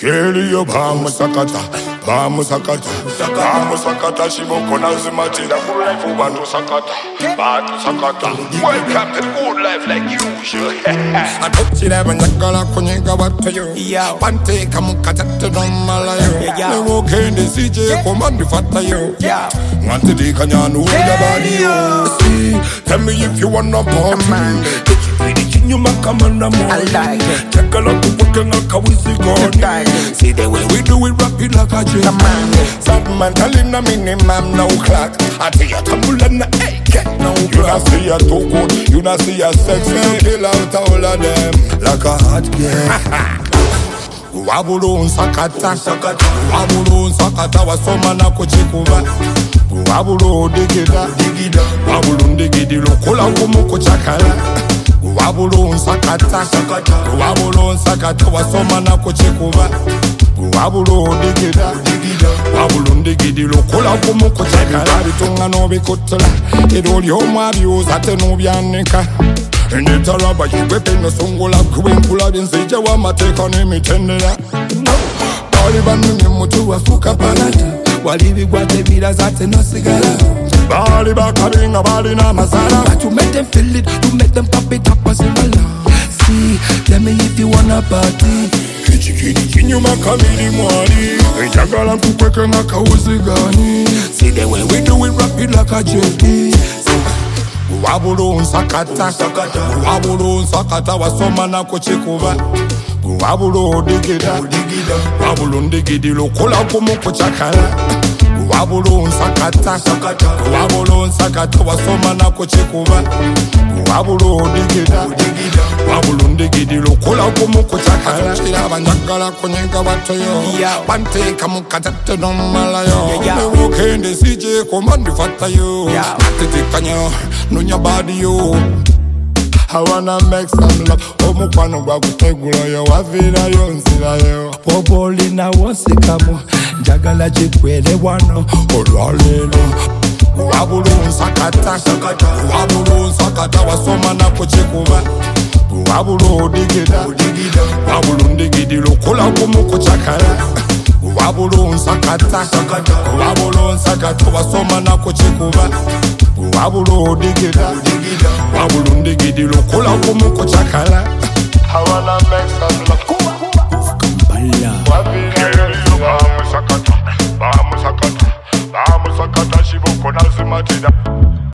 Keli yo bamusakata, bamusakata, bamusakata, shiboko nazimatira good life ubantu sakata, bantu sakata. Welcome to good life like usual. Atotira banjakala kunyega batayo, pante kamukatete nomalayo. Newo kende sije komandi fatayo. Wante di kanyanu uja badi yo. See, tell me if you wanna bomb. You make a man a more. I like it. Check a lot of work and a kawizi gone. See the way we do it, rapid like a dream. Sad man telling a minimum no clock. I tell you tumble and a get no clock. You not see ya too good, you not see ya sexy. Kill out all of them like a hot girl. Wabulu sakata, sakata. Wabulu sakata wasoma na kuchikuva. Wabulu digida, digida. Wabulu digidi lokola kumuko chakala. Wabulu sakata, sakata. Wabulu sakata wasoma na kuchikuva. Wabulu digida, digida. Wabulu digidi lokola kumuko chakala. Bitunga no bikutula. Idoli homa biuza tenu byanika. Nitaraba yiwepe no songola kuwinkula binsija wa mateka nimitendera. Bali mutu wafuka palata. Walibi gwate bila zate no sigara. Bali bakabinga bali na masala. But you make them feel it, you make them pop it up as in my love. See, tell me if you wanna party. Kinyuma kamili mwani. Ejagala kukweke na kauzi gani. See the way we do it rapid like a JD. Wabulu sakata, sakata. Wabulu sakata wasoma na kuchikuva. Wabulu digida, digida. Wabulu digidi lokola kumuko chakala. Wabulu sakata, sakata. Wabulu sakata wasoma na kuchikuva. Wabulu digida, digida. Wabulu digidi lokola kumuko chakala. Chira banjakala kunyega batayo. Pante kamukatete nomalayo. Newo kende sije komandi fatayo. Tete kanyo nunya body yo. I wanna make some love. Omukwano gwa kutegula yo wavira yo nzira yo. Poboli na wosikamu njagala jikwele wano olwalelo. Wabulu sakata, sakata. Wabulu sakata wasoma na kuchikuva. Wabulu digida, digida. Wabulu digidi lokola kumuko chakala. Wabulu sakata, sakata. Wabulu sakata wasoma na kuchikuva. Wabulu digida, digida. Wabulu digidi lokola kumuko chakala. I wanna make some love. Bamusakata, bamusakata, bamusakata, shiboko nazimatira.